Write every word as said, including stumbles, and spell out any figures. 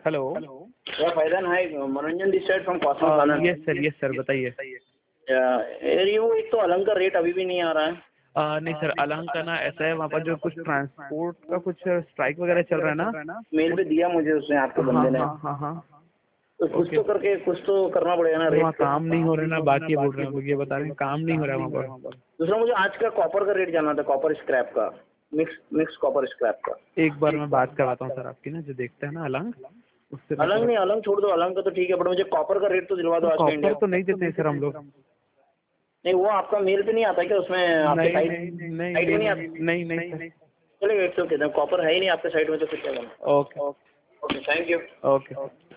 Hello. या Faizan hi, Manoranjan this side from Cosmos Anand. Yes sir, yes sir, बताइए। ये एक तो अलंग का रेट अभी भी नहीं आ रहा है। आ, नहीं सर, अलंग का ना ऐसा है, वहाँ पर जो कुछ ट्रांसपोर्ट का कुछ स्ट्राइक वगैरह चल रहा है ना। मेल पे दिया मुझे उसने, आपके हाँ बंदे ने। हाँ हाँ हाँ। तो कुछ तो करके कुछ तो करना पड़ेगा ना सर रेट वहाँ पे। काम नहीं हो रहा है ना, बात ये बोल रहे हैं, लोग ये बता रहे हैं काम नहीं हो रहा है वहाँ पर। दूसरा मुझे आज का कॉपर का रेट जानना था, कॉपर स्क्रैप का, मिक्स मिक्स कॉपर स्क्रैप का। एक बार मैं बात करवाता हूँ सर आपकी ना, जो देखते हैं ना अलंग, उससे मैं अलंग नहीं, अलंग छोड़ दो, अलंग का तो ठीक है, बट मुझे कॉपर का रेट तो दिलवा दो आज का इंडिया। कॉपर तो नहीं देते सर हम लोग। नहीं, वो आपका मेल पे नहीं आता क्या, उसमें आपके साइट नहीं नहीं साइट में नहीं आता? नहीं नहीं सर। चलिए, इट्स ओके, कॉपर है ही नहीं आपके साइट में तो फिर क्या करना। Okay okay, thank you. Okay.